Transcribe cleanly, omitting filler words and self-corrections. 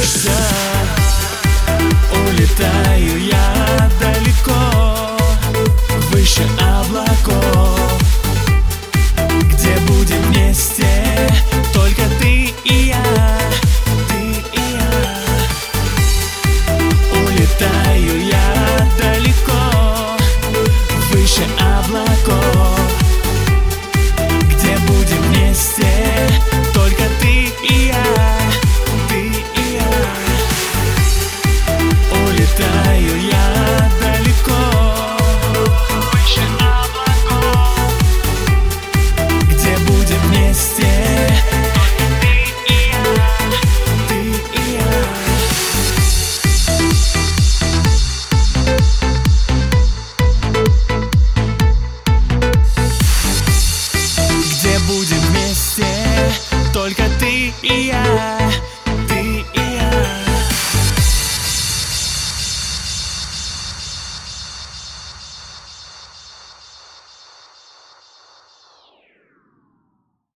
вернешься. Улетаю я далеко, выше облаков, где будем вместе только ты и я, ты и я. Улетаю я далеко, выше облаков, где будем вместе только ты и я, ты и я. Улетаю я далеко, выше облаков, где будем вместе только ты и я, ты и я. Где будем вместе только ты и я.